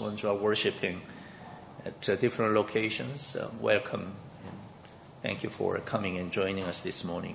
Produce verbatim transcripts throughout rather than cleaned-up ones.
ones who are worshiping at uh, different locations, uh, welcome. Thank you for coming and joining us this morning.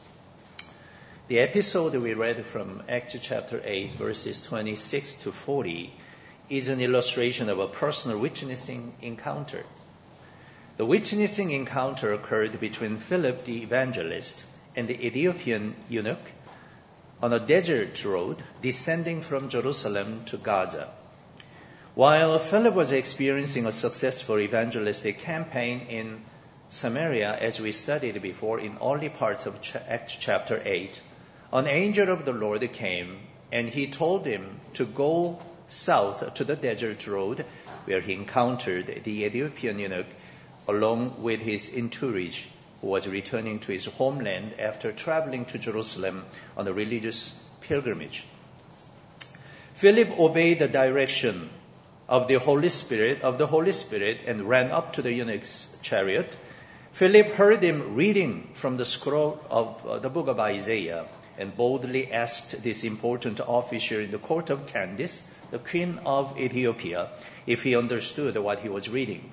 The episode we read from Acts chapter eight, verses twenty-six to forty, is an illustration of a personal witnessing encounter. The witnessing encounter occurred between Philip the evangelist and the Ethiopian eunuch on a desert road descending from Jerusalem to Gaza. While Philip was experiencing a successful evangelistic campaign in Samaria, as we studied before in early part of Acts chapter eight, an angel of the Lord came and he told him to go south to the desert road where he encountered the Ethiopian eunuch along with his entourage who was returning to his homeland after traveling to Jerusalem on a religious pilgrimage. Philip obeyed the direction of the Holy Spirit of the Holy Spirit and ran up to the eunuch's chariot. Philip heard him reading from the scroll of uh, the book of Isaiah and boldly asked this important officer in the court of Candace, the queen of Ethiopia, if he understood what he was reading.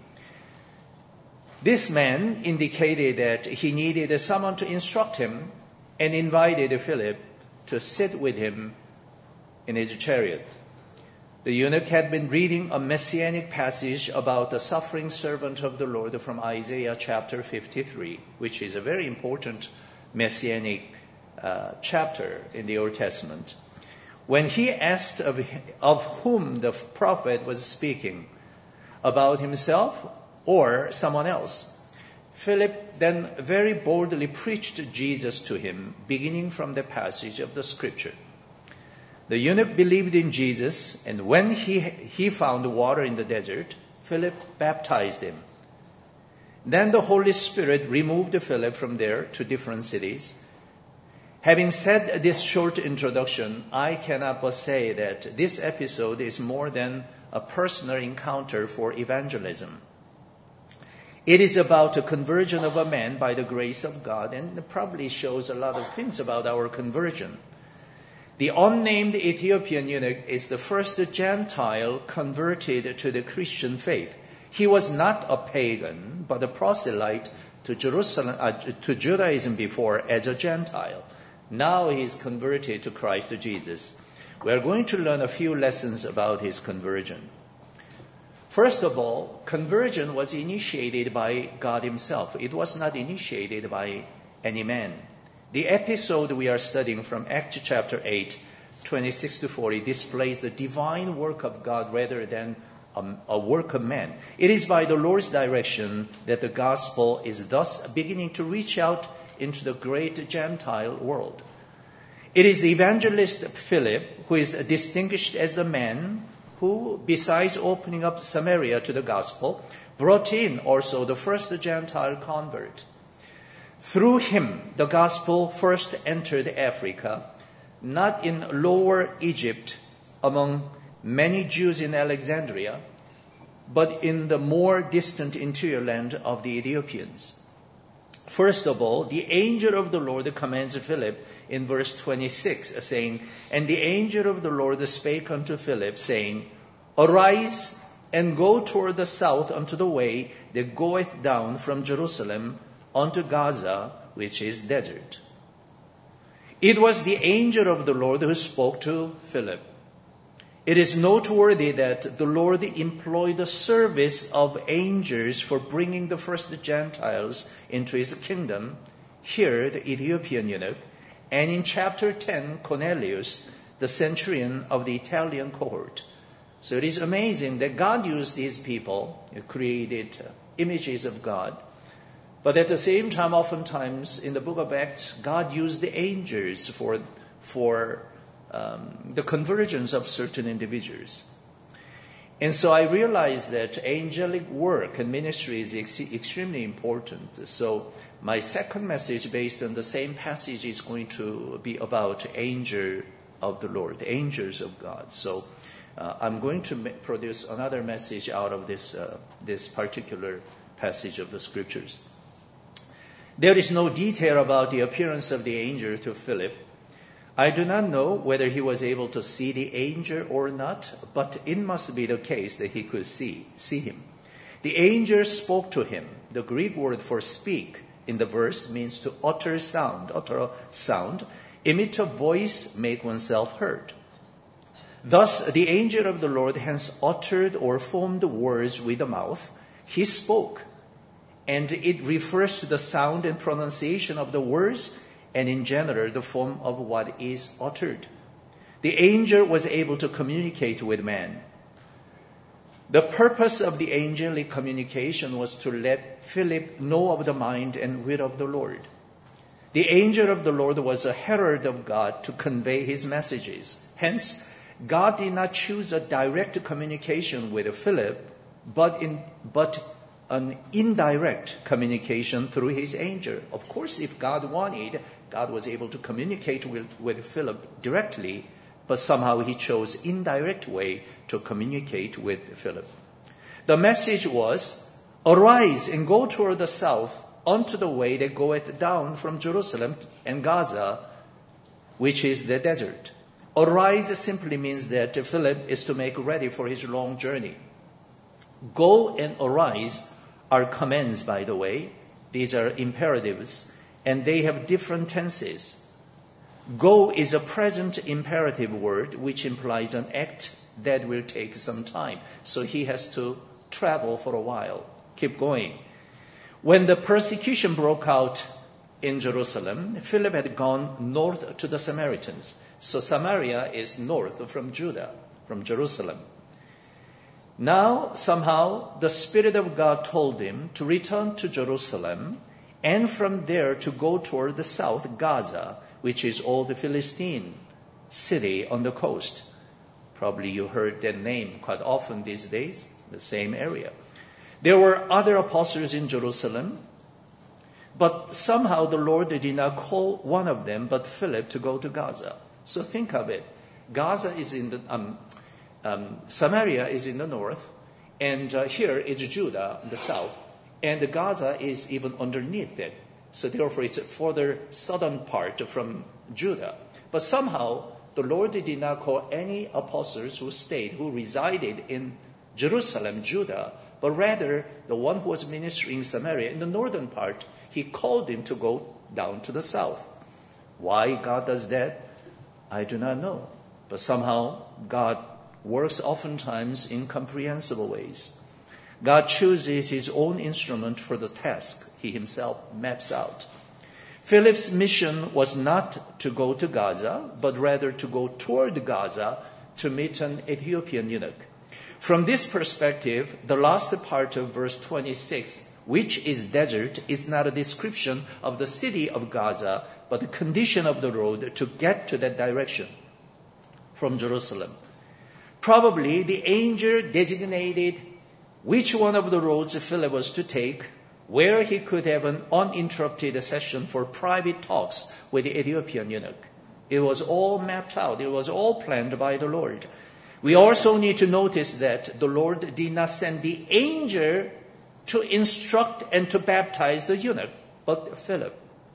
This man indicated that he needed someone to instruct him and invited Philip to sit with him in his chariot. The eunuch had been reading a messianic passage about the suffering servant of the Lord from Isaiah chapter fifty-three, which is a very important messianic uh, chapter in the Old Testament. When he asked of, of whom the prophet was speaking, about himself or someone else, Philip then very boldly preached Jesus to him, beginning from the passage of the scripture. The eunuch believed in Jesus, and when he, he found water in the desert, Philip baptized him. Then the Holy Spirit removed Philip from there to different cities. Having said this short introduction, I cannot but say that this episode is more than a personal encounter for evangelism. It is about the conversion of a man by the grace of God, and it probably shows a lot of things about our conversion. The unnamed Ethiopian eunuch is the first Gentile converted to the Christian faith. He was not a pagan, but a proselyte to Jerusalem, uh, to Judaism before as a Gentile. Now he is converted to Christ Jesus. We are going to learn a few lessons about his conversion. First of all, conversion was initiated by God himself. It was not initiated by any man. The episode we are studying from Acts chapter eight, twenty-six to forty, displays the divine work of God rather than a, a work of man. It is by the Lord's direction that the gospel is thus beginning to reach out into the great Gentile world. It is the evangelist Philip who is distinguished as the man who, besides opening up Samaria to the gospel, brought in also the first Gentile convert. Through him, the gospel first entered Africa, not in Lower Egypt among many Jews in Alexandria, but in the more distant interior land of the Ethiopians. First of all, the angel of the Lord commands Philip in verse twenty-six, saying, "And the angel of the Lord spake unto Philip, saying, Arise and go toward the south unto the way that goeth down from Jerusalem unto Gaza, which is desert." It was the angel of the Lord who spoke to Philip. It is noteworthy that the Lord employed the service of angels for bringing the first Gentiles into his kingdom. Here, the Ethiopian eunuch, and in chapter ten, Cornelius, the centurion of the Italian cohort. So it is amazing that God used these people, created images of God. But at the same time, oftentimes in the book of Acts, God used the angels for, for um, the conversions of certain individuals. And so I realized that angelic work and ministry is ex- extremely important. So my second message based on the same passage is going to be about angel of the Lord, angels of God. So uh, I'm going to ma- produce another message out of this, uh, this particular passage of the scriptures. There is no detail about the appearance of the angel to Philip. I do not know whether he was able to see the angel or not, but it must be the case that he could see, see him. The angel spoke to him. The Greek word for speak in the verse means to utter sound, utter a sound, emit a voice, make oneself heard. Thus, the angel of the Lord hence uttered or formed words with the mouth. He spoke, and it refers to the sound and pronunciation of the words, and in general, the form of what is uttered. The angel was able to communicate with man. The purpose of the angelic communication was to let Philip know of the mind and will of the Lord. The angel of the Lord was a herald of God to convey his messages. Hence, God did not choose a direct communication with Philip, but in but an indirect communication through his angel. Of course, if God wanted, God was able to communicate with, with Philip directly, but somehow he chose indirect way to communicate with Philip. The message was, arise and go toward the south unto the way that goeth down from Jerusalem and Gaza, which is the desert. Arise simply means that Philip is to make ready for his long journey. Go and arise are commands, by the way. These are imperatives, and they have different tenses. Go is a present imperative word, which implies an act that will take some time. So he has to travel for a while, keep going. When the persecution broke out in Jerusalem, Philip had gone north to the Samaritans. So Samaria is north from Judah, from Jerusalem. Now, somehow, the Spirit of God told him to return to Jerusalem and from there to go toward the south, Gaza, which is all the Philistine city on the coast. Probably you heard that name quite often these days, the same area. There were other apostles in Jerusalem, but somehow the Lord did not call one of them, but Philip, to go to Gaza. So think of it. Gaza is in the, um, um, Samaria is in the north, and uh, here is Judah in the south, and the Gaza is even underneath it. So therefore, it's a further southern part from Judah. But somehow, the Lord did not call any apostles who stayed, who resided in Jerusalem, Judah, but rather the one who was ministering in Samaria, in the northern part, he called him to go down to the south. Why God does that, I do not know. But somehow, God works oftentimes in incomprehensible ways. God chooses his own instrument for the task he himself maps out. Philip's mission was not to go to Gaza, but rather to go toward Gaza to meet an Ethiopian eunuch. From this perspective, the last part of verse twenty-six, which is desert, is not a description of the city of Gaza, but the condition of the road to get to that direction from Jerusalem. Probably the angel designated which one of the roads Philip was to take, where he could have an uninterrupted session for private talks with the Ethiopian eunuch. It was all mapped out. It was all planned by the Lord. We also need to notice that the Lord did not send the angel to instruct and to baptize the eunuch, but Philip.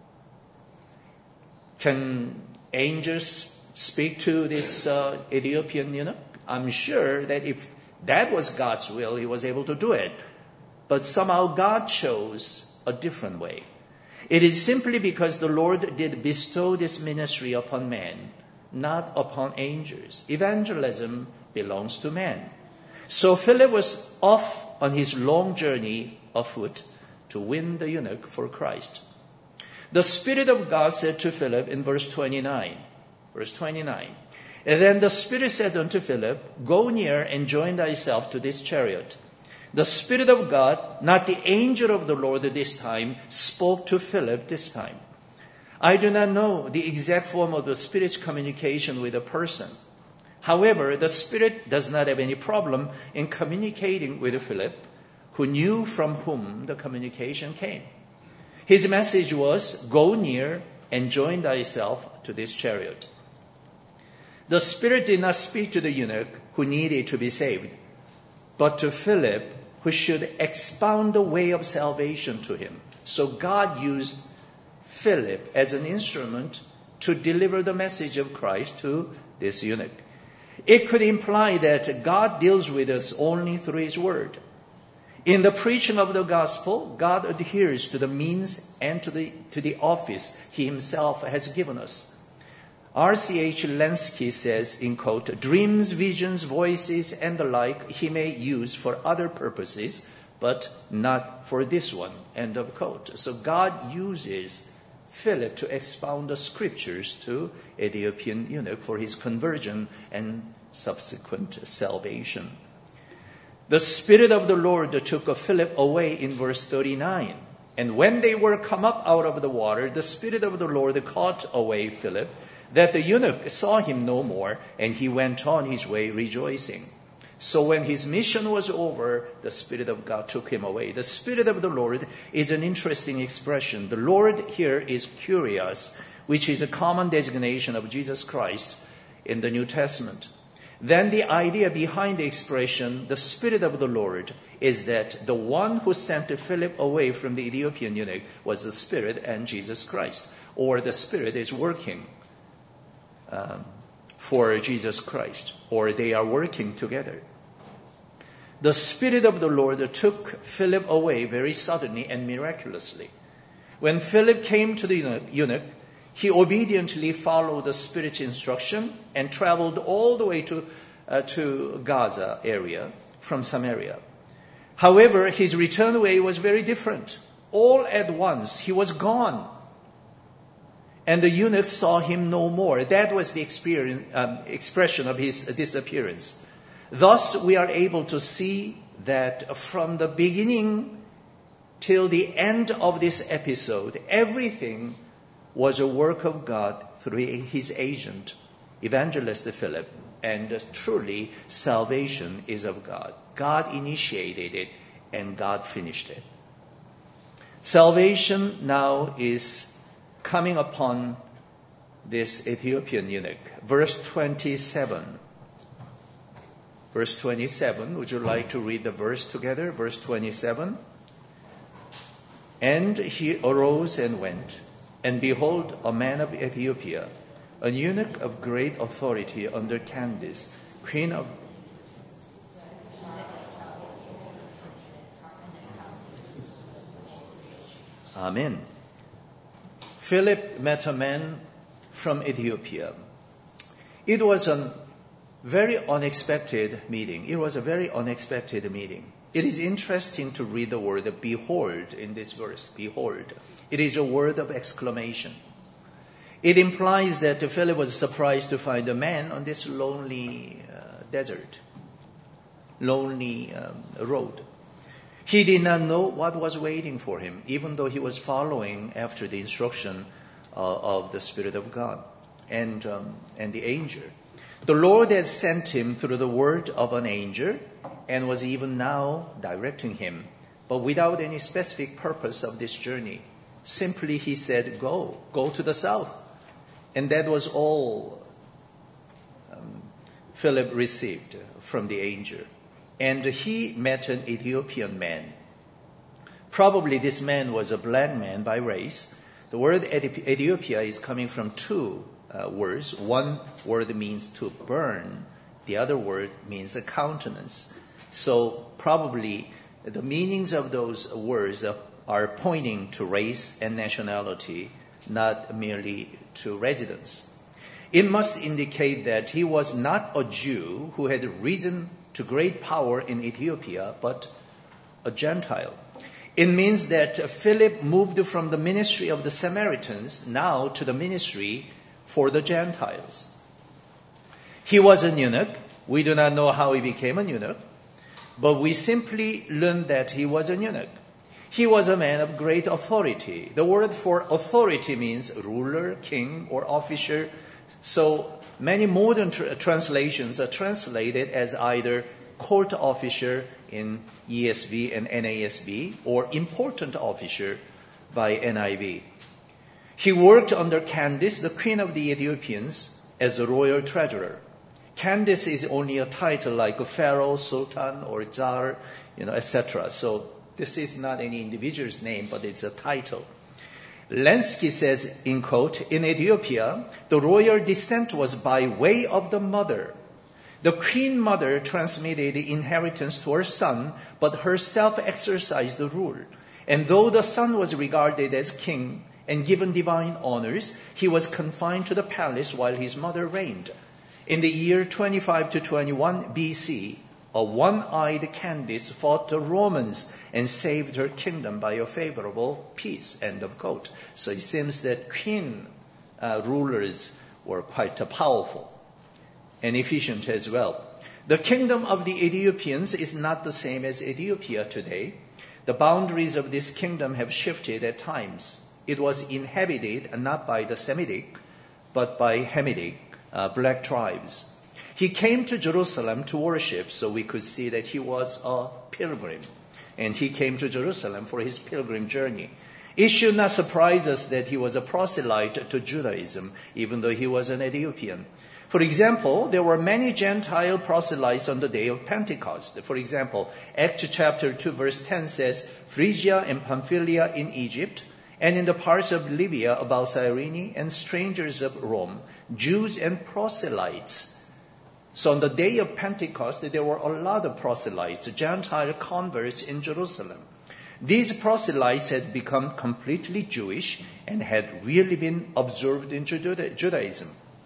Can angels speak to this uh, Ethiopian eunuch? I'm sure that if that was God's will, he was able to do it. But somehow God chose a different way. It is simply because the Lord did bestow this ministry upon man, not upon angels. Evangelism belongs to man. So Philip was off on his long journey afoot to win the eunuch for Christ. The Spirit of God said to Philip in verse twenty-nine, verse twenty-nine, and then the Spirit said unto Philip, go near and join thyself to this chariot. The Spirit of God, not the angel of the Lord this time, spoke to Philip this time. I do not know the exact form of the Spirit's communication with a person. However, the Spirit does not have any problem in communicating with Philip, who knew from whom the communication came. His message was, go near and join thyself to this chariot. The Spirit did not speak to the eunuch who needed to be saved, but to Philip, who should expound the way of salvation to him. So God used Philip as an instrument to deliver the message of Christ to this eunuch. It could imply that God deals with us only through His Word. In the preaching of the gospel, God adheres to the means and to the, to the office He Himself has given us. R C H Lenski says, in quote, "Dreams, visions, voices, and the like He may use for other purposes, but not for this one," end of quote. So God uses Philip to expound the scriptures to Ethiopian eunuch for his conversion and subsequent salvation. The Spirit of the Lord took Philip away in verse thirty-nine. And when they were come up out of the water, the Spirit of the Lord caught away Philip, that the eunuch saw him no more, and he went on his way rejoicing. So when his mission was over, the Spirit of God took him away. The Spirit of the Lord is an interesting expression. The Lord here is Kyrios, which is a common designation of Jesus Christ in the New Testament. Then the idea behind the expression, the Spirit of the Lord, is that the one who sent Philip away from the Ethiopian eunuch was the Spirit and Jesus Christ, or the Spirit is working um, for Jesus Christ, or they are working together. The Spirit of the Lord took Philip away very suddenly and miraculously. When Philip came to the eunuch, he obediently followed the Spirit's instruction and traveled all the way to, uh, to Gaza area from Samaria. However, his return way was very different. All at once, he was gone. And the eunuch saw him no more. That was the experience, um, expression of his disappearance. Thus, we are able to see that from the beginning till the end of this episode, everything was a work of God through His agent, Evangelist Philip, and truly salvation is of God. God initiated it and God finished it. Salvation now is coming upon this Ethiopian eunuch. Verse twenty-seven. Verse twenty-seven, would you like to read the verse together? Verse twenty-seven. And he arose and went, and behold, a man of Ethiopia, an eunuch of great authority under Candace, queen of... Amen. Philip met a man from Ethiopia. It was a very unexpected meeting. It was a very unexpected meeting. It is interesting to read the word behold in this verse. Behold. It is a word of exclamation. It implies that Philip was surprised to find a man on this lonely uh, desert, lonely um, road. He did not know what was waiting for him, even though he was following after the instruction uh, of the Spirit of God and, um, and the angel. The Lord had sent him through the word of an angel and was even now directing him, but without any specific purpose of this journey. Simply he said, go, go to the south. And that was all um, Philip received from the angel. And he met an Ethiopian man. Probably this man was a black man by race. The word Ethiopia is coming from two uh, words. One word means to burn. The other word means a countenance. So probably the meanings of those words are pointing to race and nationality, not merely to residence. It must indicate that he was not a Jew who had risen to great power in Ethiopia, but a Gentile. It means that Philip moved from the ministry of the Samaritans now to the ministry for the Gentiles. He was an eunuch. We do not know how he became an eunuch, but we simply learn that he was an eunuch. He was a man of great authority. The word for authority means ruler, king, or officer. So many modern tr- translations are translated as either court officer in E S V and N A S B or important officer by N I V. He worked under Candace, the queen of the Ethiopians, as the royal treasurer. Candace is only a title like a pharaoh, sultan, or tsar, you know, et cetera. So this is not any individual's name, but it's a title. Lenski says, in quote, in Ethiopia, the royal descent was by way of the mother. The queen mother transmitted the inheritance to her son, but herself exercised the rule. And though the son was regarded as king and given divine honors, he was confined to the palace while his mother reigned. In the year twenty-five to twenty-one B C, a one-eyed Candace fought the Romans and saved her kingdom by a favorable peace. End of quote. So it seems that queen uh, rulers were quite uh, powerful and efficient as well. The kingdom of the Ethiopians is not the same as Ethiopia today. The boundaries of this kingdom have shifted at times. It was inhabited not by the Semitic, but by Hamitic, uh, black tribes. He came to Jerusalem to worship, so we could see that he was a pilgrim. And he came to Jerusalem for his pilgrim journey. It should not surprise us that he was a proselyte to Judaism, even though he was an Ethiopian. For example, there were many Gentile proselytes on the day of Pentecost. For example, Acts chapter two verse ten says, Phrygia and Pamphylia in Egypt, and in the parts of Libya about Cyrene, and strangers of Rome, Jews and proselytes. So on the day of Pentecost, there were a lot of proselytes, Gentile converts in Jerusalem. These proselytes had become completely Jewish and had really been observed in Judaism.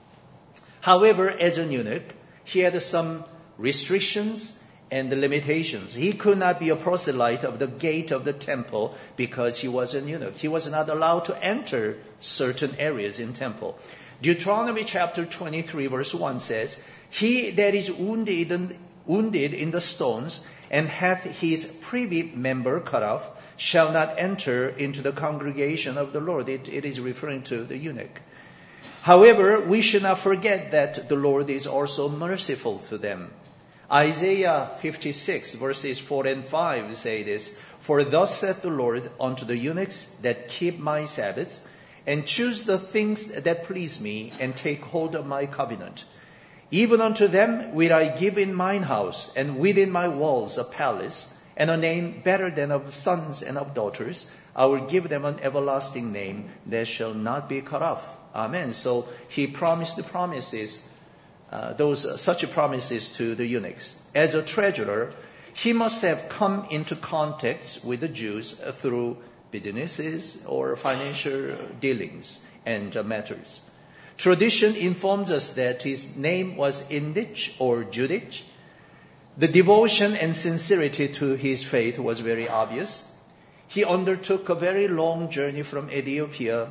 However, as a eunuch, he had some restrictions and limitations. He could not be a proselyte of the gate of the temple because he was an eunuch. He was not allowed to enter certain areas in temple. Deuteronomy chapter twenty-three verse one says, He that is wounded in, wounded in the stones and hath his privy member cut off shall not enter into the congregation of the Lord. It, it is referring to the eunuch. However, we should not forget that the Lord is also merciful to them. Isaiah fifty-six verses four and five say this, For thus saith the Lord unto the eunuchs that keep my Sabbaths, and choose the things that please me, and take hold of my covenant. Even unto them will I give in mine house, and within my walls a palace, and a name better than of sons and of daughters. I will give them an everlasting name that shall not be cut off. Amen. So he promised the promises, uh, those uh, such promises to the eunuchs. As a treasurer, he must have come into contact with the Jews through businesses or financial dealings and uh, matters. Tradition informs us that his name was Indich or Judich. The devotion and sincerity to his faith was very obvious. He undertook a very long journey from Ethiopia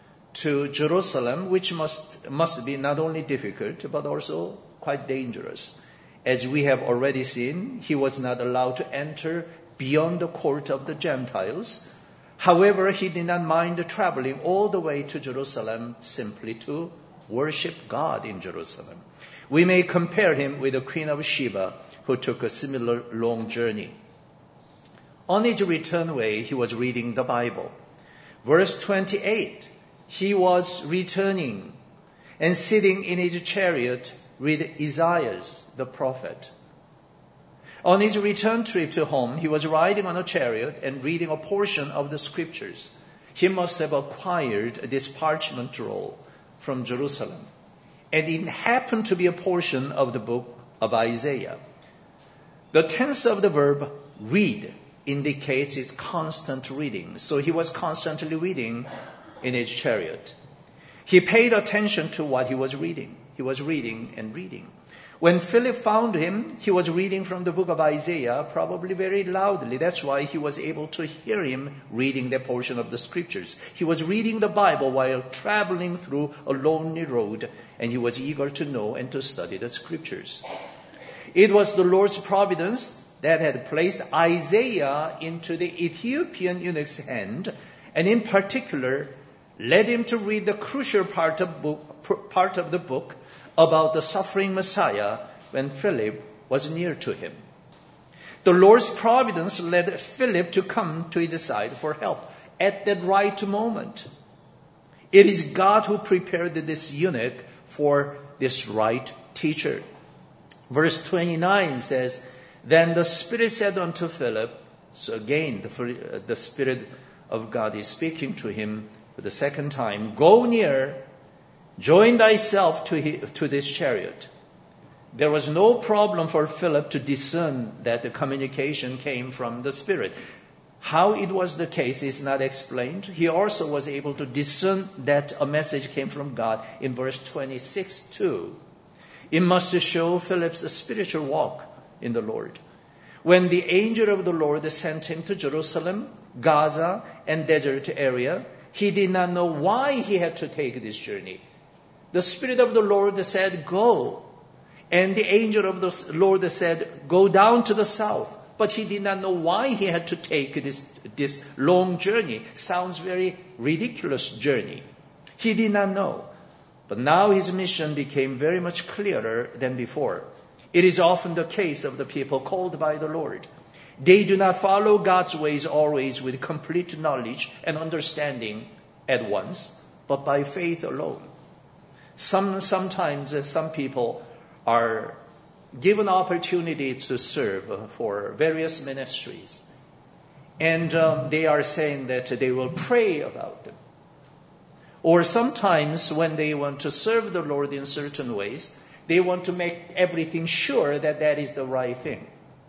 to Jerusalem, which must, must be not only difficult, but also quite dangerous. As we have already seen, he was not allowed to enter beyond the court of the Gentiles. However, he did not mind traveling all the way to Jerusalem simply to worship God in Jerusalem. We may compare him with the Queen of Sheba, who took a similar long journey. On his return way, he was reading the Bible. Verse twenty-eight, he was returning and sitting in his chariot with Isaiah the prophet. On his return trip to home, he was riding on a chariot and reading a portion of the scriptures. He must have acquired this parchment roll from Jerusalem. And it happened to be a portion of the book of Isaiah. The tense of the verb read indicates his constant reading. So he was constantly reading in his chariot. He paid attention to what he was reading. He was reading and reading. When Philip found him, he was reading from the book of Isaiah, probably very loudly. That's why he was able to hear him reading that portion of the scriptures. He was reading the Bible while traveling through a lonely road, and he was eager to know and to study the scriptures. It was the Lord's providence that had placed Isaiah into the Ethiopian eunuch's hand, and in particular, led him to read the crucial part of, book, part of the book about the suffering Messiah when Philip was near to him. The Lord's providence led Philip to come to his side for help at that right moment. It is God who prepared this eunuch for this right teacher. Verse twenty-nine says, Then the Spirit said unto Philip, so again the, the Spirit of God is speaking to him for the second time, "Go near, join thyself to, he, to this chariot." There was no problem for Philip to discern that the communication came from the Spirit. How it was the case is not explained. He also was able to discern that a message came from God in verse twenty-six too. It must show Philip's spiritual walk in the Lord. When the angel of the Lord sent him to Jerusalem, Gaza, and desert area, he did not know why he had to take this journey. The Spirit of the Lord said, "Go." And the angel of the Lord said, "Go down to the south." But he did not know why he had to take this, this long journey. Sounds very ridiculous journey. He did not know. But now his mission became very much clearer than before. It is often the case of the people called by the Lord. They do not follow God's ways always with complete knowledge and understanding at once, but by faith alone. Some, sometimes uh, some people are given opportunity to serve for various ministries. And um, they are saying that they will pray about them. Or sometimes when they want to serve the Lord in certain ways, they want to make everything sure that that is the right thing.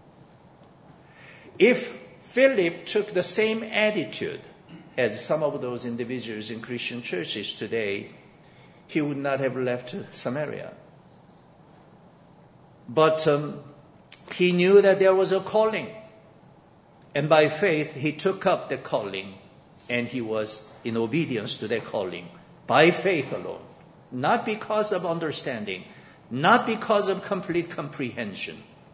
If Philip took the same attitude as some of those individuals in Christian churches today, he would not have left Samaria. But um, he knew that there was a calling. And by faith, he took up the calling. And he was in obedience to that calling. By faith alone. Not because of understanding. Not because of complete comprehension.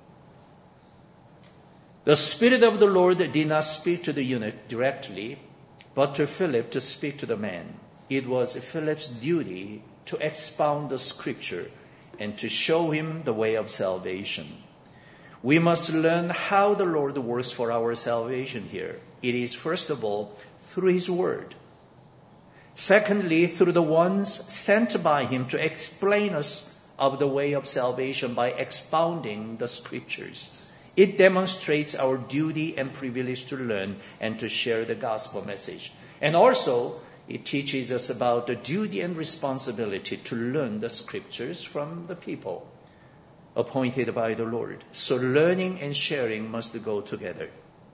The Spirit of the Lord did not speak to the eunuch directly, but to Philip to speak to the man. It was Philip's duty to expound the Scripture and to show him the way of salvation. We must learn how the Lord works for our salvation here. It is, first of all, through His Word. Secondly, through the ones sent by Him to explain us of the way of salvation by expounding the Scriptures. It demonstrates our duty and privilege to learn and to share the gospel message. And also, it teaches us about the duty and responsibility to learn the Scriptures from the people appointed by the Lord. So learning and sharing must go together.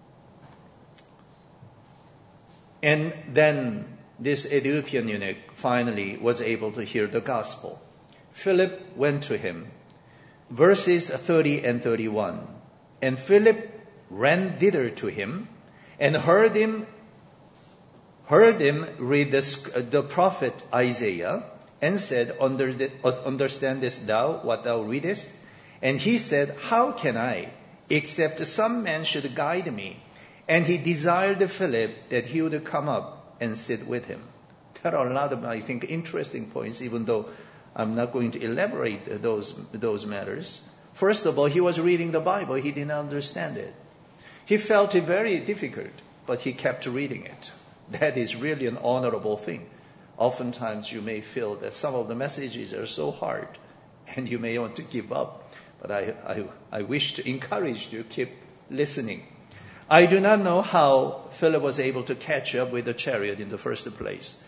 And then this Ethiopian eunuch finally was able to hear the gospel. Philip went to him. Verses thirty and thirty-one. And Philip ran thither to him and heard him heard him read the, the prophet Isaiah and said, Under the, Understandest thou what thou readest? And he said, How can I, except some man should guide me? And he desired Philip that he would come up and sit with him. There are a lot of, I think, interesting points, even though I'm not going to elaborate those, those matters. First of all, he was reading the Bible. He didn't understand it. He felt it very difficult, but he kept reading it. That is really an honorable thing. Oftentimes you may feel that some of the messages are so hard and you may want to give up. But I, I, I wish to encourage you to keep listening. I do not know how Philip was able to catch up with the chariot in the first place.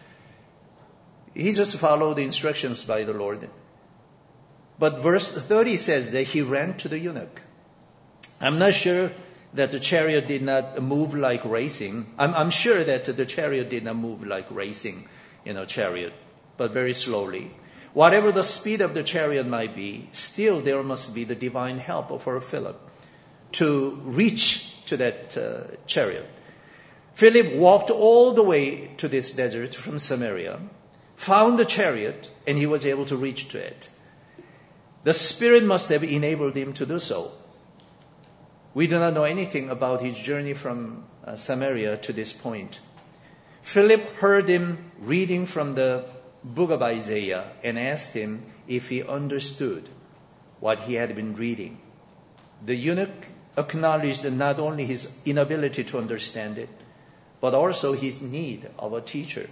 He just followed the instructions by the Lord. But verse thirty says that he ran to the eunuch. I'm not sure that the chariot did not move like racing. I'm, I'm sure that the chariot did not move like racing in a chariot, but very slowly. Whatever the speed of the chariot might be, still there must be the divine help for Philip to reach to that uh, chariot. Philip walked all the way to this desert from Samaria, found the chariot, and he was able to reach to it. The Spirit must have enabled him to do so. We do not know anything about his journey from uh, Samaria to this point. Philip heard him reading from the book of Isaiah and asked him if he understood what he had been reading. The eunuch acknowledged not only his inability to understand it, but also his need of a teacher.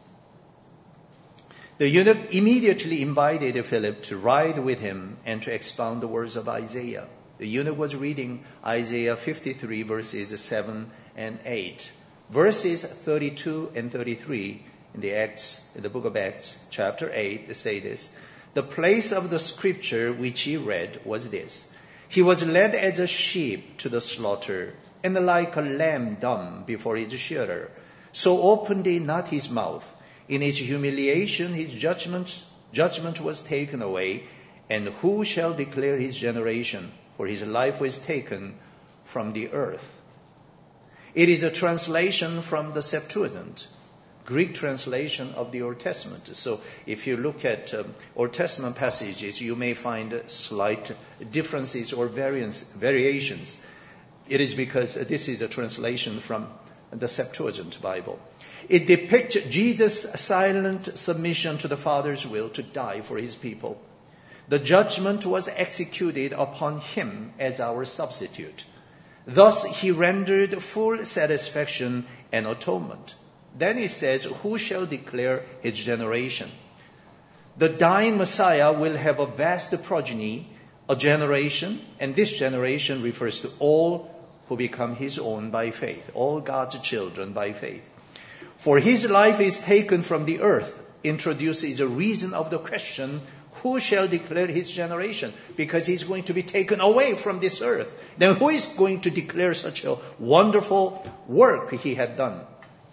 The eunuch immediately invited Philip to ride with him and to expound the words of Isaiah. The eunuch was reading Isaiah fifty-three, verses seven and eight. Verses thirty-two and thirty-three in the Acts, in the book of Acts, chapter eight, they say this. The place of the scripture which he read was this. He was led as a sheep to the slaughter, and like a lamb dumb before his shearer, so opened he not his mouth. In his humiliation his judgment, judgment was taken away, and who shall declare his generation? For his life was taken from the earth. It is a translation from the Septuagint, Greek translation of the Old Testament. So if you look at um, Old Testament passages, you may find slight differences or variance, variations. It is because this is a translation from the Septuagint Bible. It depicts Jesus' silent submission to the Father's will to die for his people. The judgment was executed upon him as our substitute. Thus he rendered full satisfaction and atonement. Then he says, who shall declare his generation? The dying Messiah will have a vast progeny, a generation, and this generation refers to all who become his own by faith, all God's children by faith. For his life is taken from the earth, introduces a reason of the question, who shall declare his generation? Because he's going to be taken away from this earth. Then who is going to declare such a wonderful work he had done?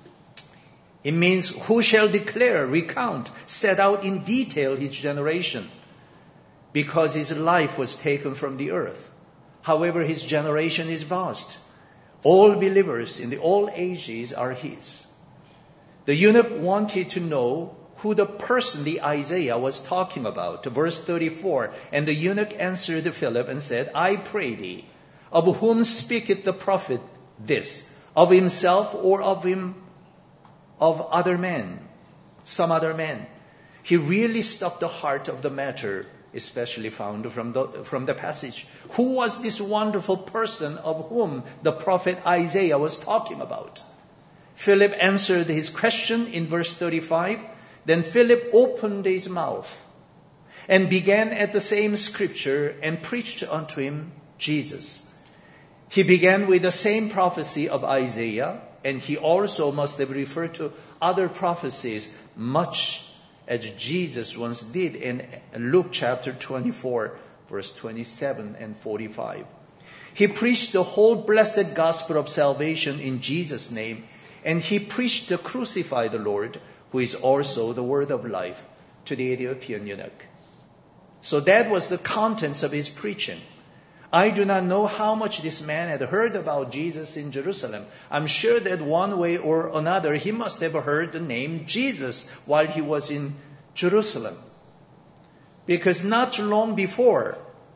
It means who shall declare, recount, set out in detail his generation, because his life was taken from the earth. However, his generation is vast. All believers in the all ages are his. The eunuch wanted to know who the person the Isaiah was talking about. Verse thirty-four, and the eunuch answered Philip and said, I pray thee, of whom speaketh the prophet this? Of himself or of him? Of other men, some other man. He really stuck the heart of the matter, especially found from the, from the passage. Who was this wonderful person of whom the prophet Isaiah was talking about? Philip answered his question in verse thirty-five. Then Philip opened his mouth and began at the same scripture and preached unto him Jesus. He began with the same prophecy of Isaiah, and he also must have referred to other prophecies, much as Jesus once did in Luke chapter twenty-four, verse twenty-seven and forty-five. He preached the whole blessed gospel of salvation in Jesus' name, and he preached the crucified Lord, who is also the word of life, to the Ethiopian eunuch. So that was the contents of his preaching. I do not know how much this man had heard about Jesus in Jerusalem. I'm sure that one way or another he must have heard the name Jesus while he was in Jerusalem. Because not long before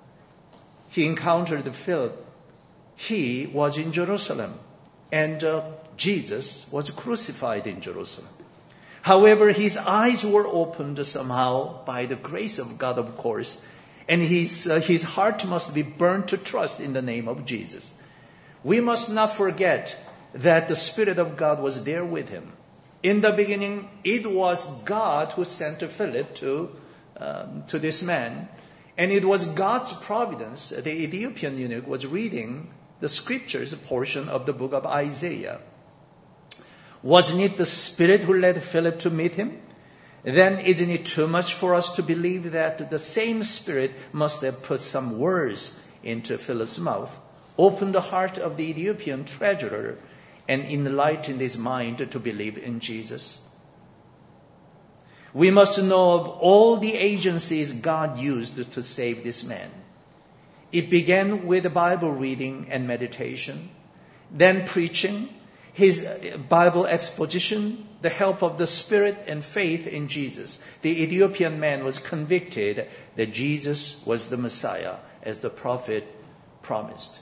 he encountered Philip, he was in Jerusalem, and uh, Jesus was crucified in Jerusalem. However, his eyes were opened somehow by the grace of God, of course, and his, uh, his heart must be burned to trust in the name of Jesus. We must not forget that the Spirit of God was there with him. In the beginning, it was God who sent Philip to, um, to this man, and it was God's providence. The Ethiopian eunuch was reading the scriptures portion of the book of Isaiah. Wasn't it the Spirit who led Philip to meet him? Then isn't it too much for us to believe that the same Spirit must have put some words into Philip's mouth, opened the heart of the Ethiopian treasurer, and enlightened his mind to believe in Jesus? We must know of all the agencies God used to save this man. It began with Bible reading and meditation, then preaching, his Bible exposition, the help of the Spirit, and faith in Jesus. The Ethiopian man was convicted that Jesus was the Messiah, as the prophet promised.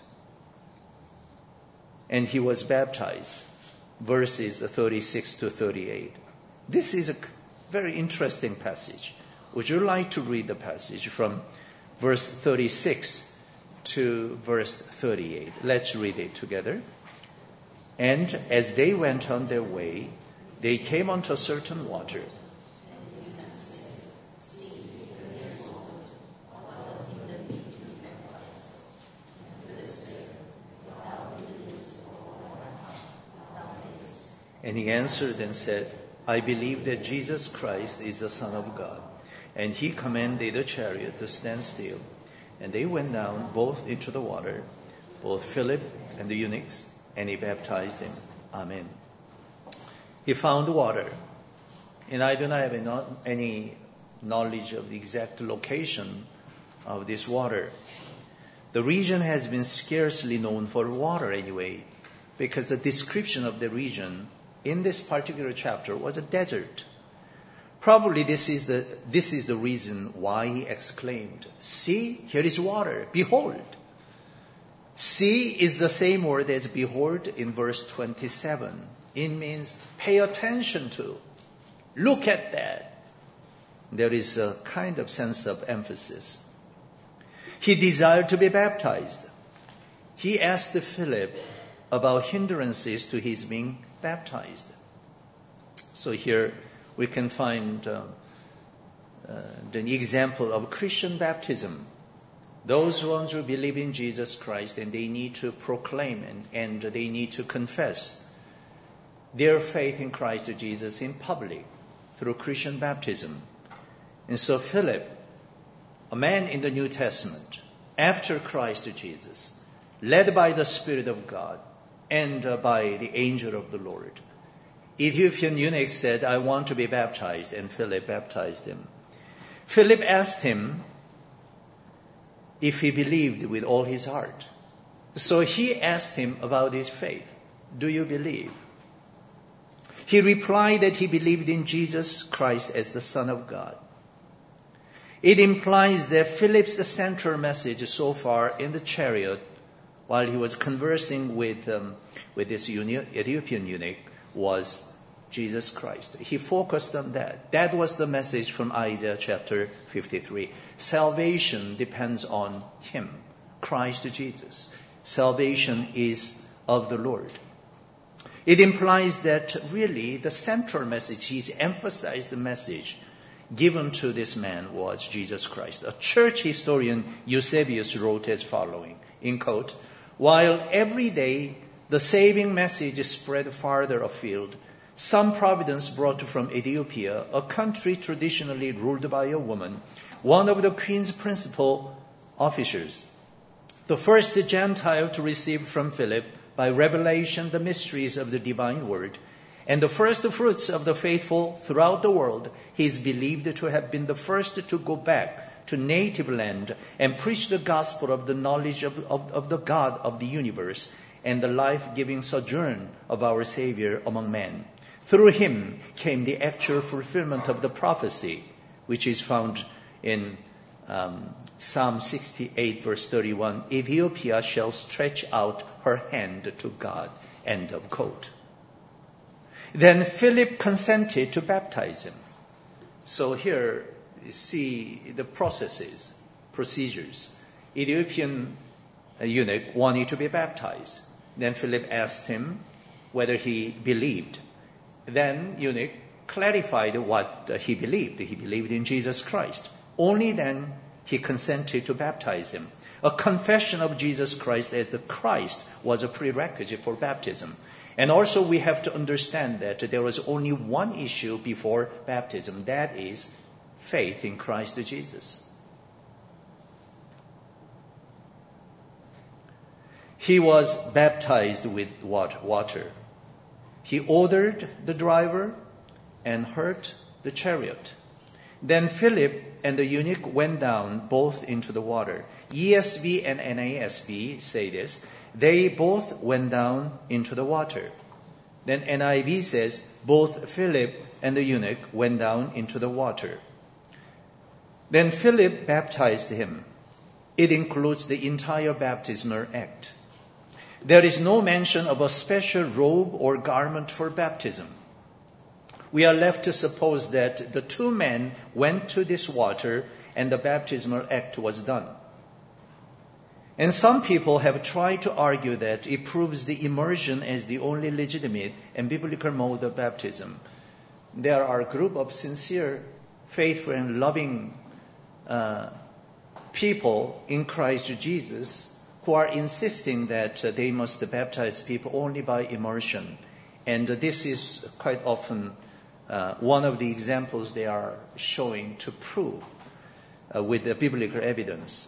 And he was baptized. Verses thirty-six to thirty-eight. This is a very interesting passage. Would you like to read the passage from verse thirty-six to verse thirty-eight? Let's read it together. And as they went on their way, they came unto a certain water. And he answered and said, I believe that Jesus Christ is the Son of God. And he commanded the chariot to stand still. And they went down both into the water, both Philip and the eunuchs, and he baptized him. Amen. He found water. And I do not have any knowledge of the exact location of this water. The region has been scarcely known for water anyway, because the description of the region in this particular chapter was a desert. Probably this is the, this is the reason why he exclaimed, "See, here is water, behold." See is the same word as behold in verse twenty-seven. It means pay attention to. Look at that. There is a kind of sense of emphasis. He desired to be baptized. He asked Philip about hindrances to his being baptized. So here we can find uh, uh, the example of Christian baptism. Those ones who believe in Jesus Christ, and they need to proclaim and, and they need to confess their faith in Christ Jesus in public through Christian baptism. And so Philip, a man in the New Testament, after Christ Jesus, led by the Spirit of God and uh, by the angel of the Lord, Ethiopian eunuch said, "I want to be baptized," and Philip baptized him. Philip asked him if he believed with all his heart. So he asked him about his faith. "Do you believe?" He replied that he believed in Jesus Christ as the Son of God. It implies that Philip's central message so far in the chariot, while he was conversing with, um, with this Ethiopian eunuch, was Jesus Christ. He focused on that. That was the message from Isaiah chapter fifty-three. Salvation depends on him, Christ Jesus. Salvation is of the Lord. It implies that really the central message, he's emphasized the message given to this man was Jesus Christ. A church historian, Eusebius, wrote as following, in quote, "While every day the saving message spread farther afield, some providence brought from Ethiopia, a country traditionally ruled by a woman, one of the queen's principal officers, the first Gentile to receive from Philip by revelation the mysteries of the divine word, and the first fruits of the faithful throughout the world, he is believed to have been the first to go back to native land and preach the gospel of the knowledge of, of, of the God of the universe and the life-giving sojourn of our Savior among men. Through him came the actual fulfillment of the prophecy, which is found in um, Psalm sixty-eight, verse thirty-one, Ethiopia shall stretch out her hand to God, end of quote. Then Philip consented to baptize him. So here you see the processes, procedures. Ethiopian eunuch wanted to be baptized. Then Philip asked him whether he believed. Then eunuch clarified what he believed. He believed in Jesus Christ. Only then he consented to baptize him. A confession of Jesus Christ as the Christ was a prerequisite for baptism. And also we have to understand that there was only one issue before baptism. That is faith in Christ Jesus. He was baptized with water. He ordered the driver and hurt the chariot. Then Philip and the eunuch went down both into the water. E S V and N A S B say this. They both went down into the water. Then N I V says, both Philip and the eunuch went down into the water. Then Philip baptized him. It includes the entire baptismal act. There is no mention of a special robe or garment for baptism. We are left to suppose that the two men went to this water and the baptismal act was done. And some people have tried to argue that it proves the immersion as the only legitimate and biblical mode of baptism. There are a group of sincere, faithful, and loving uh, people in Christ Jesus who are insisting that uh, they must baptize people only by immersion. And uh, this is quite often uh, one of the examples they are showing to prove uh, with the biblical evidence.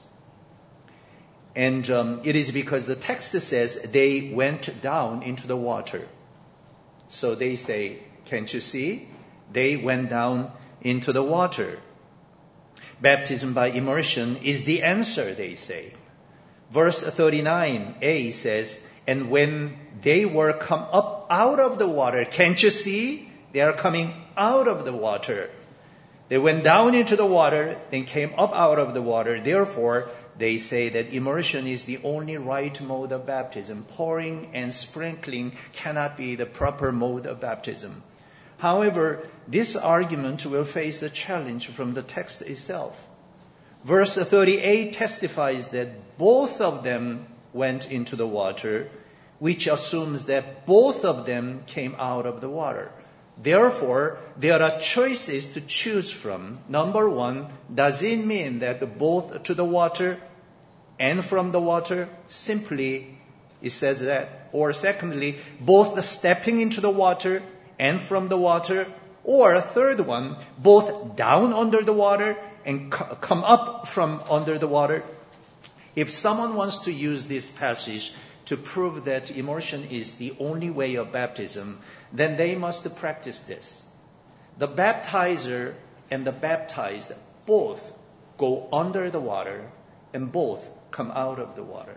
And um, it is because the text says they went down into the water. So they say, can't you see? They went down into the water. Baptism by immersion is the answer, they say. Verse thirty-nine a says, and when they were come up out of the water, can't you see? They are coming out of the water. They went down into the water, then came up out of the water. Therefore, they say that immersion is the only right mode of baptism. Pouring and sprinkling cannot be the proper mode of baptism. However, this argument will face a challenge from the text itself. Verse thirty-eight testifies that both of them went into the water, which assumes that both of them came out of the water. Therefore, there are choices to choose from. Number one, does it mean that both to the water and from the water? Simply, it says that. Or secondly, both stepping into the water and from the water. Or a third one, both down under the water and c- come up from under the water. If someone wants to use this passage to prove that immersion is the only way of baptism, then they must practice this. The baptizer and the baptized both go under the water and both come out of the water.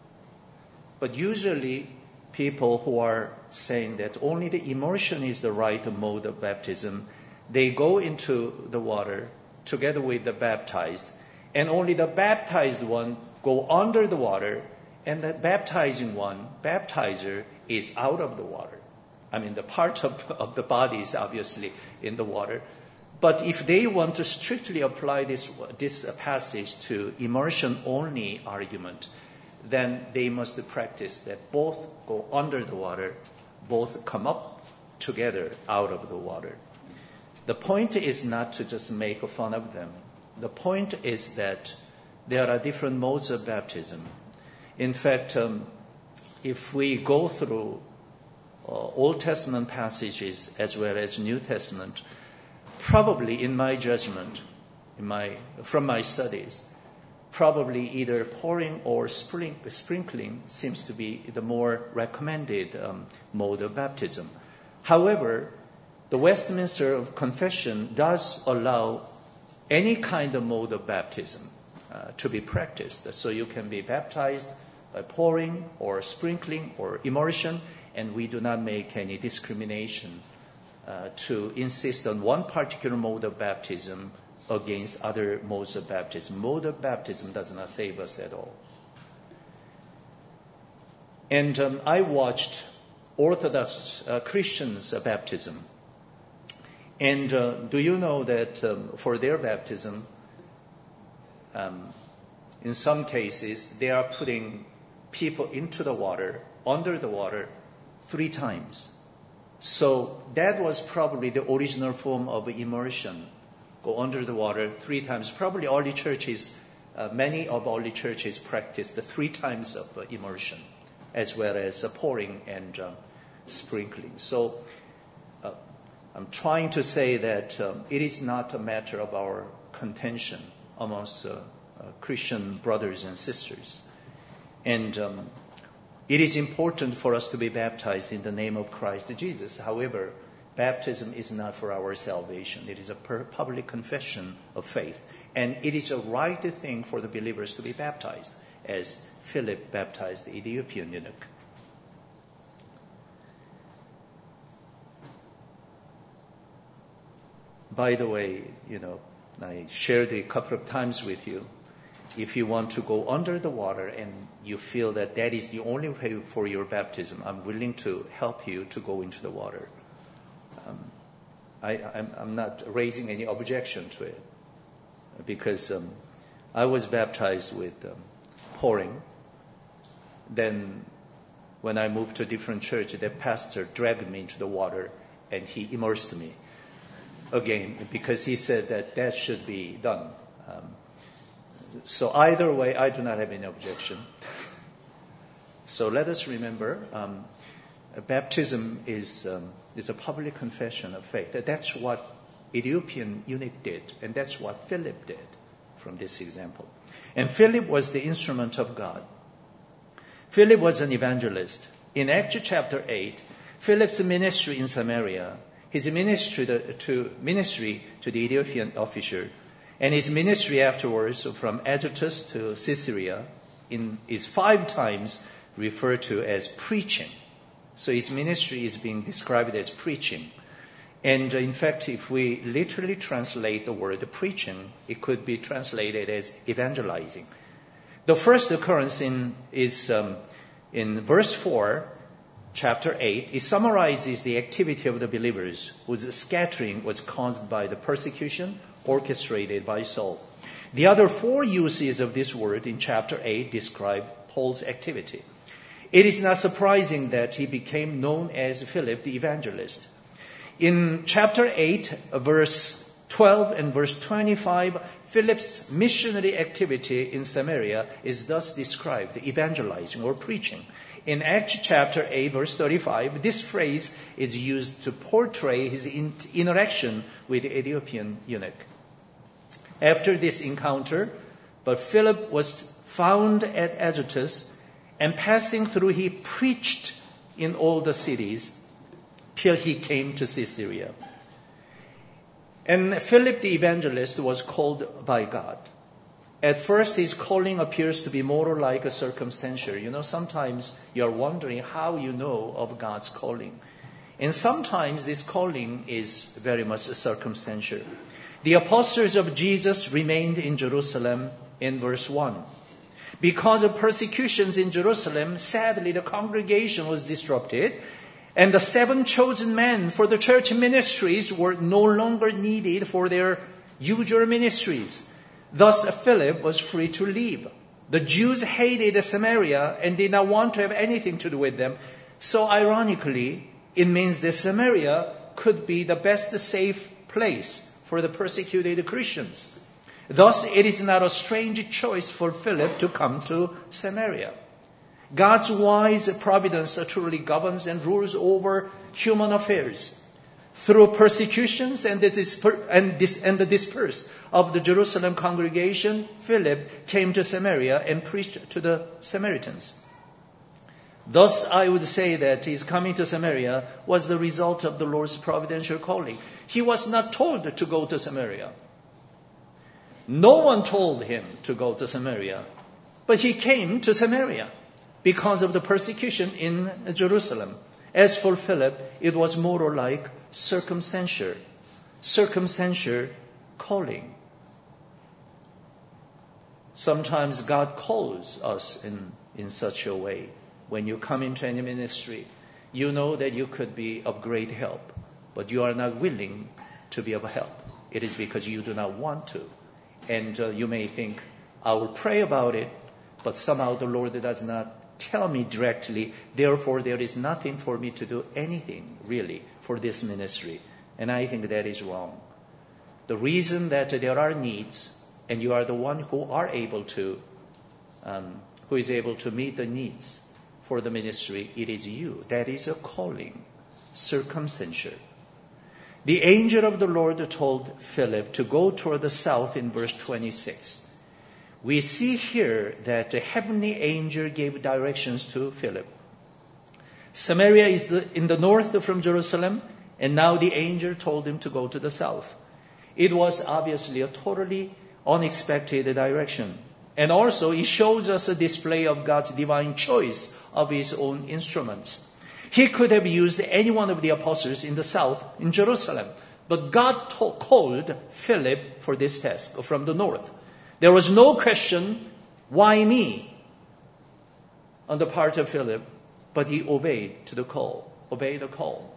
But usually people who are saying that only the immersion is the right mode of baptism, they go into the water together with the baptized, and only the baptized one go under the water, and the baptizing one, baptizer, is out of the water. I mean, the part of, of the body is obviously in the water. But if they want to strictly apply this, this passage to immersion-only argument, then they must practice that both go under the water, both come up together out of the water. The point is not to just make fun of them. The point is that there are different modes of baptism. In fact, um, if we go through uh, Old Testament passages as well as New Testament, probably in my judgment, in my, from my studies, probably either pouring or sprink, sprinkling seems to be the more recommended um, mode of baptism. However, the Westminster Confession does allow any kind of mode of baptism uh, to be practiced. So you can be baptized by pouring or sprinkling or immersion, and we do not make any discrimination uh, to insist on one particular mode of baptism against other modes of baptism. Mode of baptism does not save us at all. And um, I watched Orthodox uh, Christians' uh, baptism. And uh, do you know that um, for their baptism, um, in some cases, they are putting people into the water, under the water, three times. So that was probably the original form of immersion. Go under the water three times. Probably early churches, uh, many of early churches practiced the three times of uh, immersion, as well as uh, pouring and uh, sprinkling. So uh, I'm trying to say that um, it is not a matter of our contention amongst uh, uh, Christian brothers and sisters. And um, it is important for us to be baptized in the name of Christ Jesus. However, baptism is not for our salvation. It is a public confession of faith. And it is a right thing for the believers to be baptized, as Philip baptized the Ethiopian eunuch. By the way, you know, I shared a couple of times with you, if you want to go under the water and you feel that that is the only way for your baptism, I'm willing to help you to go into the water. Um, I, I'm, I'm not raising any objection to it, because um, I was baptized with um, pouring. Then when I moved to a different church, the pastor dragged me into the water and he immersed me again, because he said that that should be done. Um, so either way, I do not have any objection. So let us remember, um, baptism is, um, is a public confession of faith. That's what Ethiopian eunuch did, and that's what Philip did from this example. And Philip was the instrument of God. Philip was an evangelist. In Acts chapter eight, Philip's ministry in Samaria, his ministry to, to, ministry to the Ethiopian officer, and his ministry afterwards from Azotus to Caesarea in, is five times referred to as preaching. So his ministry is being described as preaching. And in fact, if we literally translate the word preaching, it could be translated as evangelizing. The first occurrence in, is um, in verse four, chapter eight. It summarizes the activity of the believers whose scattering was caused by the persecution orchestrated by Saul. The other four uses of this word in chapter eight describe Paul's activity. It is not surprising that he became known as Philip the evangelist. In chapter eight, verse twelve and verse twenty-five, Philip's missionary activity in Samaria is thus described, evangelizing or preaching. In Acts chapter eight, verse thirty-five, this phrase is used to portray his in- interaction with the Ethiopian eunuch. After this encounter, but Philip was found at Azotus, and passing through, he preached in all the cities till he came to Caesarea. And Philip the evangelist was called by God. At first, his calling appears to be more like a circumstantial. You know, sometimes you're wondering how you know of God's calling. And sometimes this calling is very much circumstantial. The apostles of Jesus remained in Jerusalem in verse one. Because of persecutions in Jerusalem, sadly, the congregation was disrupted, and the seven chosen men for the church ministries were no longer needed for their usual ministries. Thus, Philip was free to leave. The Jews hated Samaria and did not want to have anything to do with them. So, ironically, it means that Samaria could be the best safe place for the persecuted Christians. Thus, it is not a strange choice for Philip to come to Samaria. God's wise providence truly governs and rules over human affairs. Through persecutions and the, disper- and, dis- and the disperse of the Jerusalem congregation, Philip came to Samaria and preached to the Samaritans. Thus, I would say that his coming to Samaria was the result of the Lord's providential calling. He was not told to go to Samaria. No one told him to go to Samaria, but he came to Samaria because of the persecution in Jerusalem. As for Philip, it was more like circumstantial, circumstantial calling. Sometimes God calls us in, in such a way. When you come into any ministry, you know that you could be of great help, but you are not willing to be of help. It is because you do not want to. And uh, you may think, I will pray about it, but somehow the Lord does not tell me directly. Therefore, there is nothing for me to do anything, really, for this ministry. And I think that is wrong. The reason that there are needs, and you are the one who are able to, um, who is able to meet the needs for the ministry, it is you. That is a calling, circumstantial. The angel of the Lord told Philip to go toward the south in verse twenty-six. We see here that the heavenly angel gave directions to Philip. Samaria is the, in the north from Jerusalem, and now the angel told him to go to the south. It was obviously a totally unexpected direction. And also, it shows us a display of God's divine choice of his own instruments. He could have used any one of the apostles in the south, in Jerusalem. But God to- called Philip for this task from the north. There was no question, why me? On the part of Philip, but he obeyed to the call, obeyed the call.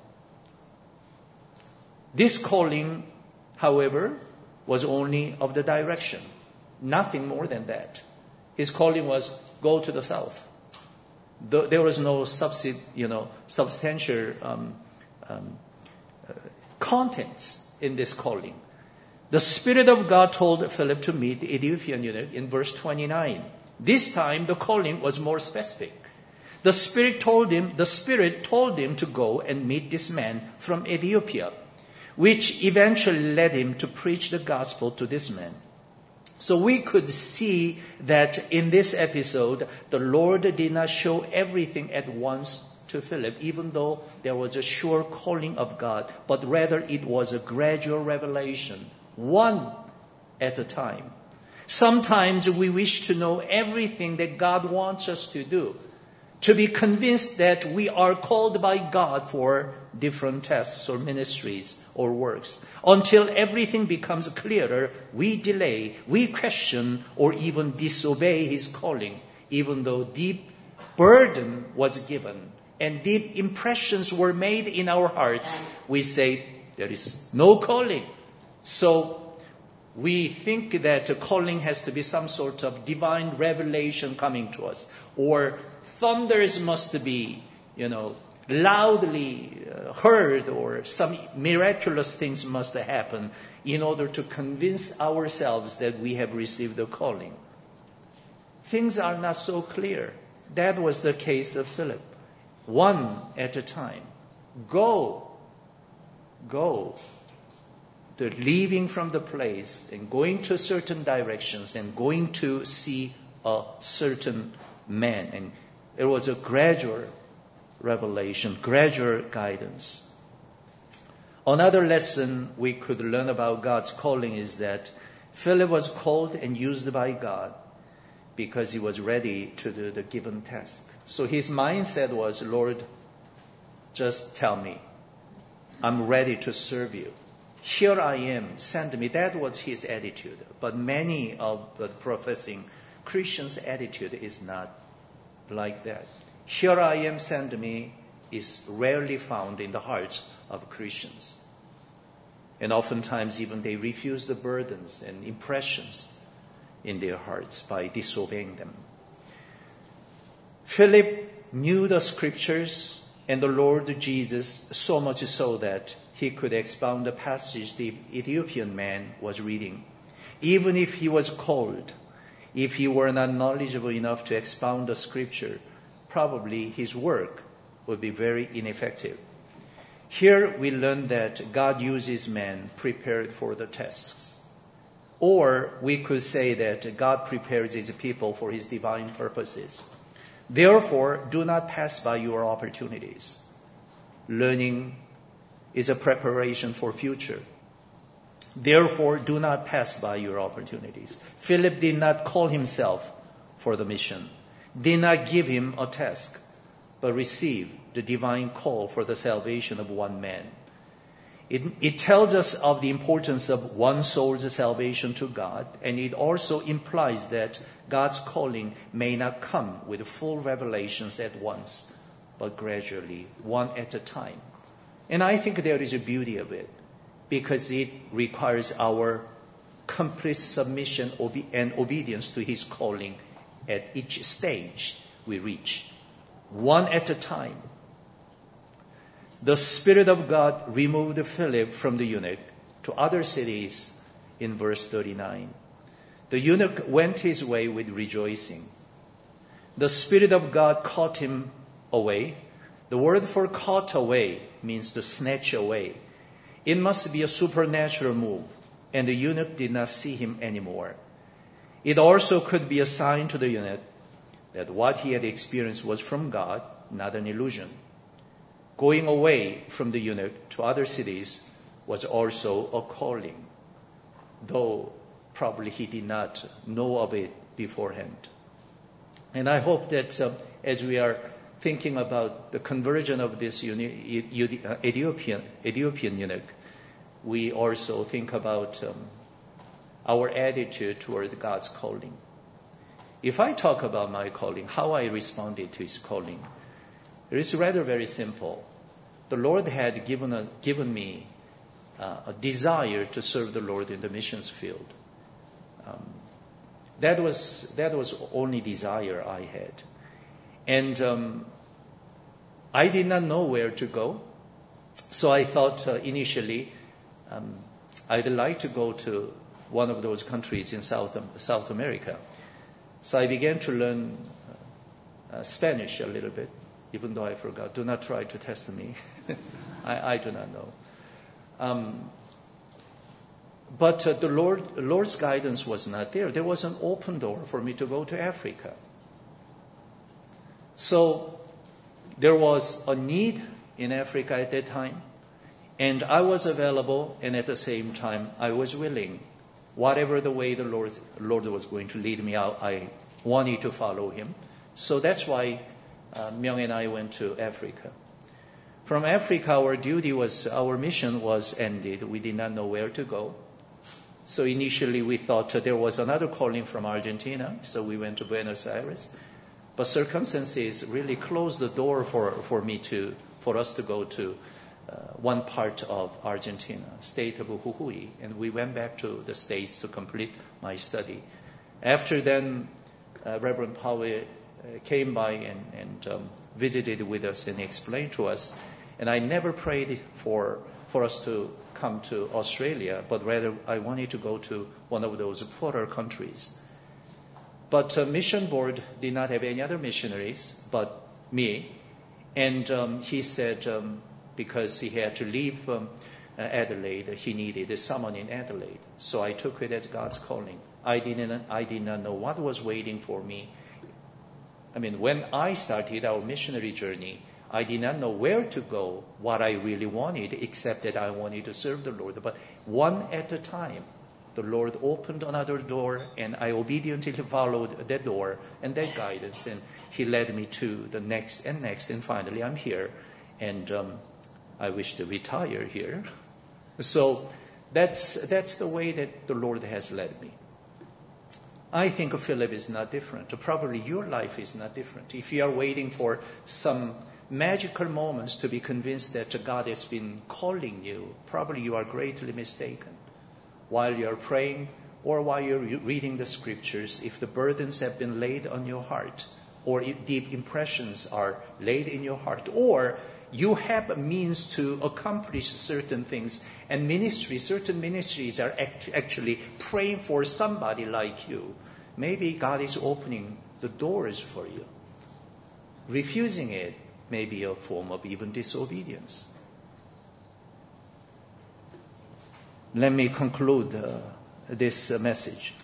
This calling, however, was only of the direction. Nothing more than that. His calling was go to the south. There was no subsid, you know, substantial um, um, uh, contents in this calling. The Spirit of God told Philip to meet the Ethiopian eunuch in verse twenty-nine. This time, the calling was more specific. The Spirit told him, the Spirit told him to go and meet this man from Ethiopia, which eventually led him to preach the gospel to this man. So we could see that in this episode, the Lord did not show everything at once to Philip, even though there was a sure calling of God, but rather it was a gradual revelation, one at a time. Sometimes we wish to know everything that God wants us to do, to be convinced that we are called by God for different tasks or ministries or works. Until everything becomes clearer, we delay, we question, or even disobey His calling, even though deep burden was given and deep impressions were made in our hearts. We say, there is no calling. So we think that a calling has to be some sort of divine revelation coming to us, or thunders must be, you know, loudly uh, heard, or some miraculous things must happen in order to convince ourselves that we have received the calling. Things are not so clear. That was the case of Philip. One at a time. Go. Go. The leaving from the place and going to certain directions and going to see a certain man. And it was a gradual revelation, gradual guidance. Another lesson we could learn about God's calling is that Philip was called and used by God because he was ready to do the given task. So his mindset was, Lord, just tell me. I'm ready to serve you. Here I am, send me. That was his attitude. But many of the professing Christians' attitude is not like that. Here I am, send me is rarely found in the hearts of Christians. And oftentimes even they refuse the burdens and impressions in their hearts by disobeying them. Philip knew the scriptures and the Lord Jesus so much so that he could expound the passage the Ethiopian man was reading. Even if he was called, if he were not knowledgeable enough to expound the scripture, probably his work would be very ineffective. Here we learn that God uses men prepared for the tasks. Or we could say that God prepares his people for his divine purposes. Therefore, do not pass by your opportunities. Learning is a preparation for future. Therefore, do not pass by your opportunities. Philip did not call himself for the mission, did not give him a task, but received the divine call for the salvation of one man. It, it tells us of the importance of one soul's salvation to God, and it also implies that God's calling may not come with full revelations at once, but gradually, one at a time. And I think there is a beauty of it, because it requires our complete submission and obedience to his calling at each stage we reach, one at a time. The Spirit of God removed Philip from the eunuch to other cities in verse thirty-nine. The eunuch went his way with rejoicing. The Spirit of God caught him away. The word for caught away means to snatch away. It must be a supernatural move, and the eunuch did not see him anymore. It also could be a sign to the eunuch that what he had experienced was from God, not an illusion. Going away from the eunuch to other cities was also a calling, though probably he did not know of it beforehand. And I hope that uh, as we are thinking about the conversion of this uni- Ethiopian, Ethiopian eunuch, we also think about um, our attitude toward God's calling. If I talk about my calling, how I responded to his calling, it is rather very simple. The Lord had given, a, given me uh, a desire to serve the Lord in the missions field. Um, that was that was only desire I had. And um, I did not know where to go. So I thought uh, initially um, I'd like to go to one of those countries in South, South America. So I began to learn uh, Spanish a little bit, even though I forgot. Do not try to test me. I, I do not know. Um, but uh, the Lord, Lord's guidance was not there. There was an open door for me to go to Africa. So there was a need in Africa at that time, and I was available, and at the same time, I was willing. Whatever the way the Lord, Lord was going to lead me out, I wanted to follow him. So that's why uh, Myung and I went to Africa. From Africa, our duty was, our mission was ended. We did not know where to go. So initially we thought there was another calling from Argentina, so we went to Buenos Aires. But circumstances really closed the door for, for me to, for us to go to uh, one part of Argentina, state of Jujuy, and we went back to the States to complete my study. After then, uh, Reverend Powell uh, came by and, and um, visited with us and explained to us. And I never prayed for, for us to come to Australia, but rather I wanted to go to one of those poorer countries. But uh, Mission Board did not have any other missionaries but me. And um, he said um, because he had to leave um, uh, Adelaide, he needed someone in Adelaide. So I took it as God's calling. I didn't, I did not know what was waiting for me. I mean, when I started our missionary journey, I did not know where to go, what I really wanted, except that I wanted to serve the Lord. But one at a time, the Lord opened another door, and I obediently followed that door and that guidance, and he led me to the next and next, and finally I'm here, and um, I wish to retire here. So that's, that's the way that the Lord has led me. I think Philip is not different. Probably your life is not different. If you are waiting for some magical moments to be convinced that God has been calling you, probably you are greatly mistaken. While you're praying or while you're reading the scriptures, if the burdens have been laid on your heart, or if deep impressions are laid in your heart, or you have a means to accomplish certain things, and ministry, certain ministries are act- actually praying for somebody like you, maybe God is opening the doors for you. Refusing it may be a form of even disobedience. Let me conclude uh, this uh, message.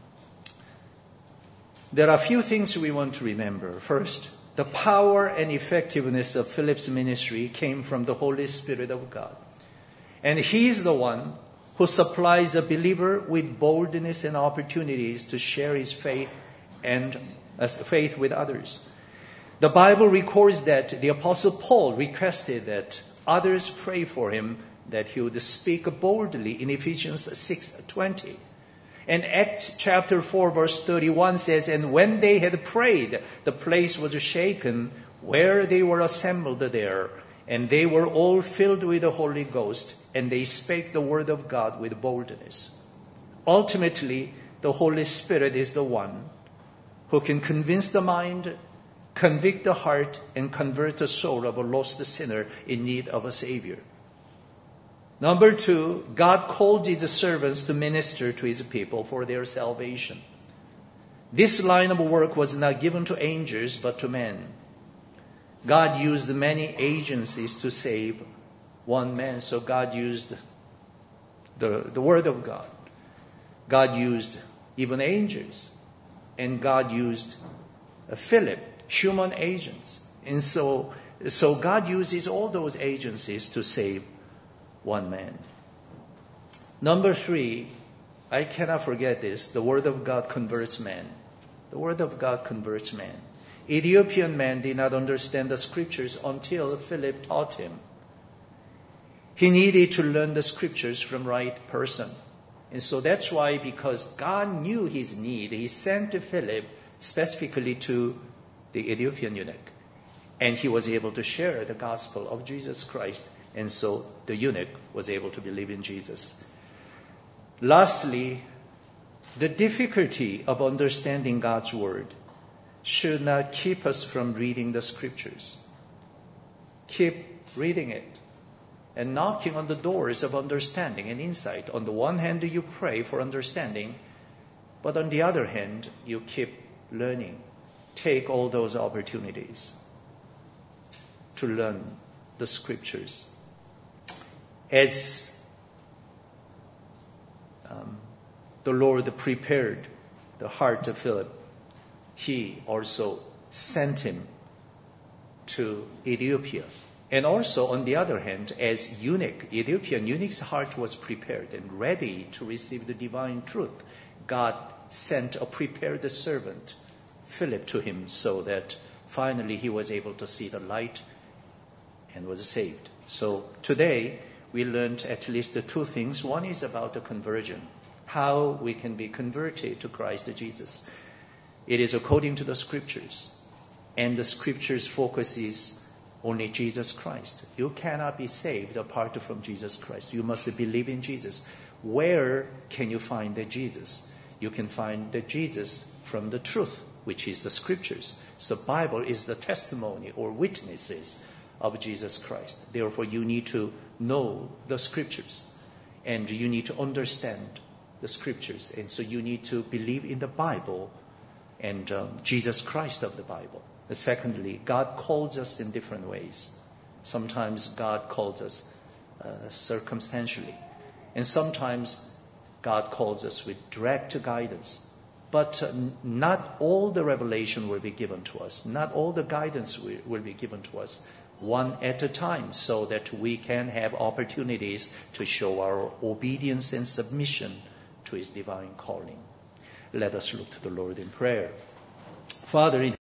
There are a few things we want to remember. First, the power and effectiveness of Philip's ministry came from the Holy Spirit of God. And he is the one who supplies a believer with boldness and opportunities to share his faith and uh, faith with others. The Bible records that the Apostle Paul requested that others pray for him, that he would speak boldly in Ephesians six twenty. And Acts chapter four verse thirty-one says, "And when they had prayed, the place was shaken where they were assembled there, and they were all filled with the Holy Ghost, and they spake the word of God with boldness." Ultimately, the Holy Spirit is the one who can convince the mind, convict the heart, and convert the soul of a lost sinner in need of a Savior. Number two, God called his servants to minister to his people for their salvation. This line of work was not given to angels, but to men. God used many agencies to save one man. So God used the, the Word of God. God used even angels. And God used uh, Philip, human agents. And so, so God uses all those agencies to save one man. Number three, I cannot forget this. The Word of God converts man. The Word of God converts man. Ethiopian man did not understand the scriptures until Philip taught him. He needed to learn the scriptures from right person. And so that's why, because God knew his need, he sent Philip specifically to the Ethiopian eunuch. And he was able to share the gospel of Jesus Christ. And so the eunuch was able to believe in Jesus. Lastly, the difficulty of understanding God's word should not keep us from reading the scriptures. Keep reading it and knocking on the doors of understanding and insight. On the one hand, you pray for understanding, but on the other hand, you keep learning. take all those opportunities to learn the scriptures. As um, the Lord prepared the heart of Philip, he also sent him to Ethiopia. And also, on the other hand, as eunuch, Ethiopian eunuch's heart was prepared and ready to receive the divine truth. God sent a prepared servant, Philip, to him so that finally he was able to see the light and was saved. So today we learned at least two things. One is about the conversion, how we can be converted to Christ Jesus. It is according to the scriptures, and the scriptures focuses only Jesus Christ. You cannot be saved apart from Jesus Christ. You must believe in Jesus. Where can you find the Jesus? You can find the Jesus from the truth, which is the scriptures. So the Bible is the testimony or witnesses of Jesus Christ. Therefore, you need to know the scriptures, and you need to understand the scriptures. And so you need to believe in the Bible and um, Jesus Christ of the Bible. And secondly, God calls us in different ways. Sometimes God calls us uh, circumstantially. And sometimes God calls us with direct guidance. But uh, not all the revelation will be given to us. Not all the guidance will, will be given to us one at a time, so that we can have opportunities to show our obedience and submission to his divine calling. Let us look to the Lord in prayer. Father, in